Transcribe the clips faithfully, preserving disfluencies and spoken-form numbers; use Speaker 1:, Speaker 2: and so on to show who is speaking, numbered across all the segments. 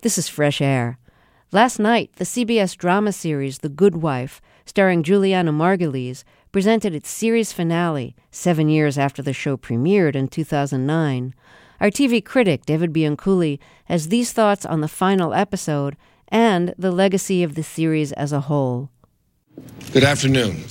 Speaker 1: This is Fresh Air. Last night, the C B S drama series The Good Wife, starring Julianna Margulies, presented its series finale, seven years after the show premiered in two thousand nine. Our T V critic, David Bianculli, has these thoughts on the final episode and the legacy of the series as a whole.
Speaker 2: Good afternoon.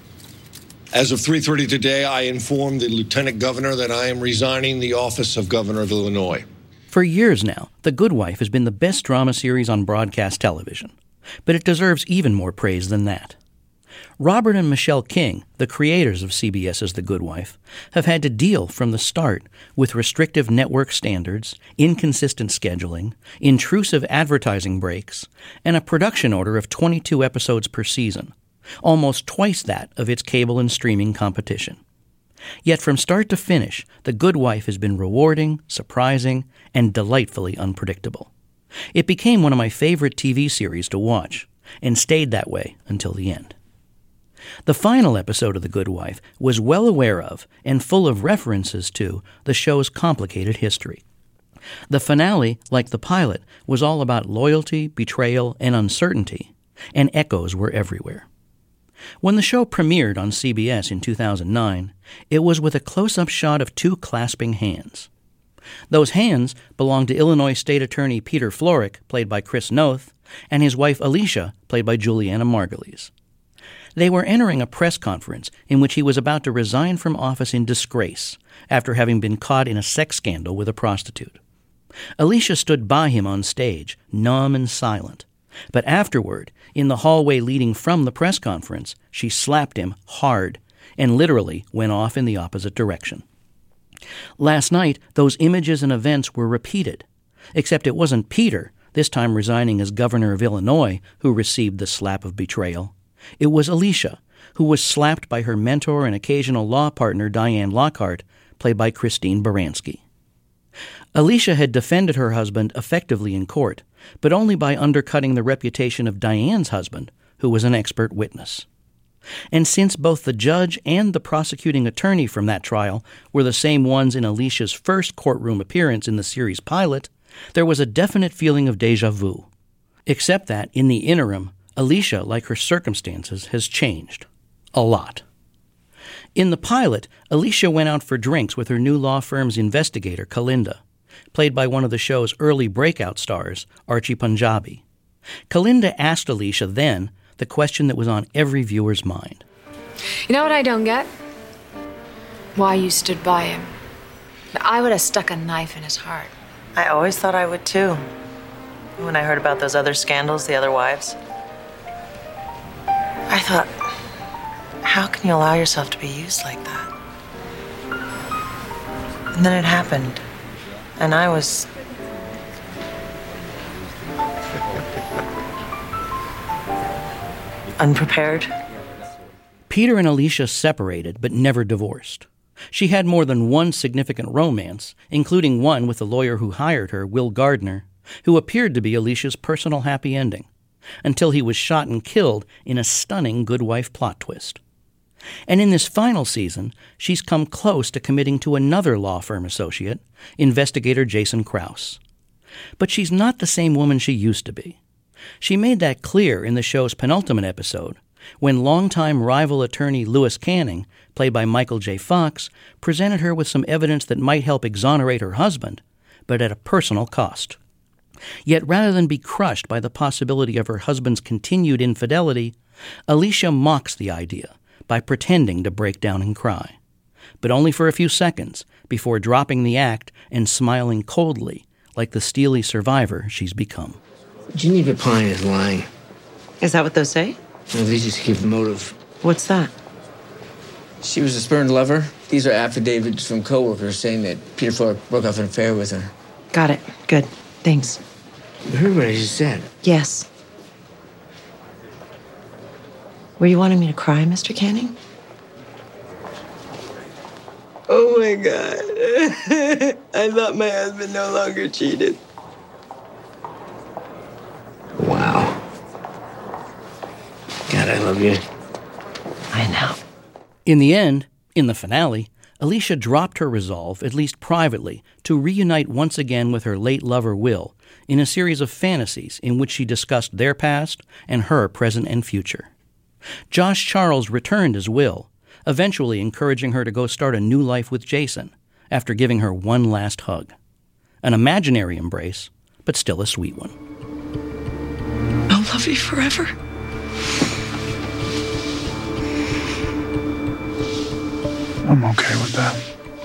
Speaker 2: As of three thirty today, I informed the Lieutenant Governor that I am resigning the office of Governor of Illinois.
Speaker 3: For years now, The Good Wife has been the best drama series on broadcast television, but it deserves even more praise than that. Robert and Michelle King, the creators of CBS's The Good Wife, have had to deal from the start with restrictive network standards, inconsistent scheduling, intrusive advertising breaks, and a production order of twenty-two episodes per season, almost twice that of its cable and streaming competition. Yet from start to finish, The Good Wife has been rewarding, surprising, and delightfully unpredictable. It became one of my favorite T V series to watch, and stayed that way until the end. The final episode of The Good Wife was well aware of and full of references to the show's complicated history. The finale, like the pilot, was all about loyalty, betrayal, and uncertainty, and echoes were everywhere. When the show premiered on C B S in two thousand nine, it was with a close-up shot of two clasping hands. Those hands belonged to Illinois State Attorney Peter Florrick, played by Chris Noth, and his wife Alicia, played by Julianna Margulies. They were entering a press conference in which he was about to resign from office in disgrace after having been caught in a sex scandal with a prostitute. Alicia stood by him on stage, numb and silent. But afterward, in the hallway leading from the press conference, she slapped him hard and literally went off in the opposite direction. Last night, those images and events were repeated, except it wasn't Peter, this time resigning as governor of Illinois, who received the slap of betrayal. It was Alicia, who was slapped by her mentor and occasional law partner Diane Lockhart, played by Christine Baranski. Alicia had defended her husband effectively in court, but only by undercutting the reputation of Diane's husband, who was an expert witness. And since both the judge and the prosecuting attorney from that trial were the same ones in Alicia's first courtroom appearance in the series pilot, there was a definite feeling of déjà vu. Except that, in the interim, Alicia, like her circumstances, has changed. A lot. In the pilot, Alicia went out for drinks with her new law firm's investigator, Kalinda, played by one of the show's early breakout stars, Archie Punjabi. Kalinda asked Alicia then the question that was on every viewer's mind.
Speaker 4: You know what I don't get? Why you stood by him. I would have stuck a knife in his heart.
Speaker 5: I always thought I would too. When I heard about those other scandals, the other wives, I thought, how can you allow yourself to be used like that? And then it happened. And I was... unprepared.
Speaker 3: Peter and Alicia separated, but never divorced. She had more than one significant romance, including one with the lawyer who hired her, Will Gardner, who appeared to be Alicia's personal happy ending, until he was shot and killed in a stunning Good Wife plot twist. And in this final season, she's come close to committing to another law firm associate, investigator Jason Krause. But she's not the same woman she used to be. She made that clear in the show's penultimate episode, when longtime rival attorney Lewis Canning, played by Michael J. Fox, presented her with some evidence that might help exonerate her husband, but at a personal cost. Yet rather than be crushed by the possibility of her husband's continued infidelity, Alicia mocks the idea by pretending to break down and cry, but only for a few seconds before dropping the act and smiling coldly like the steely survivor she's become.
Speaker 6: Geneva Pine is lying.
Speaker 5: Is that what those say?
Speaker 6: No, they just give the motive.
Speaker 5: What's that?
Speaker 6: She was a spurned lover. These are affidavits from coworkers saying that Peter Florrick broke off an affair with her.
Speaker 5: Got it. Good. Thanks.
Speaker 6: You heard what I just said?
Speaker 5: Yes. Were you wanting me to cry, Mister Canning? Oh, my God. I thought my husband no longer cheated.
Speaker 6: Wow. God, I love you.
Speaker 5: I know.
Speaker 3: In the end, in the finale, Alicia dropped her resolve, at least privately, to reunite once again with her late lover Will in a series of fantasies in which she discussed their past and her present and future. Josh Charles returned as Will, eventually encouraging her to go start a new life with Jason after giving her one last hug. An imaginary embrace, but still a sweet one.
Speaker 5: I'll love you forever.
Speaker 7: I'm okay with that.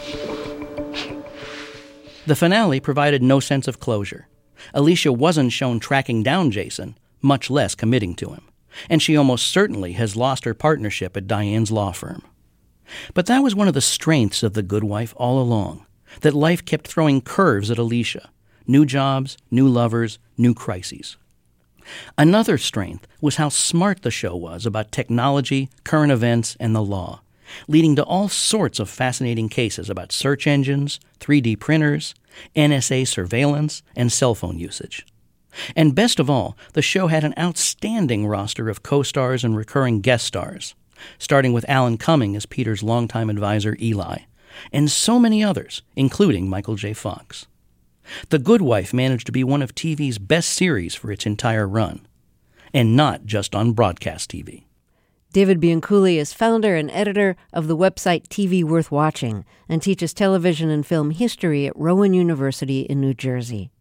Speaker 3: The finale provided no sense of closure. Alicia wasn't shown tracking down Jason, much less committing to him, and she almost certainly has lost her partnership at Diane's law firm. But that was one of the strengths of The Good Wife all along, that life kept throwing curves at Alicia. New jobs, new lovers, new crises. Another strength was how smart the show was about technology, current events, and the law, leading to all sorts of fascinating cases about search engines, three D printers, N S A surveillance, and cell phone usage. And best of all, the show had an outstanding roster of co-stars and recurring guest stars, starting with Alan Cumming as Peter's longtime advisor Eli, and so many others, including Michael J. Fox. The Good Wife managed to be one of T V's best series for its entire run, and not just on broadcast T V.
Speaker 1: David Bianculli is founder and editor of the website T V Worth Watching and teaches television and film history at Rowan University in New Jersey.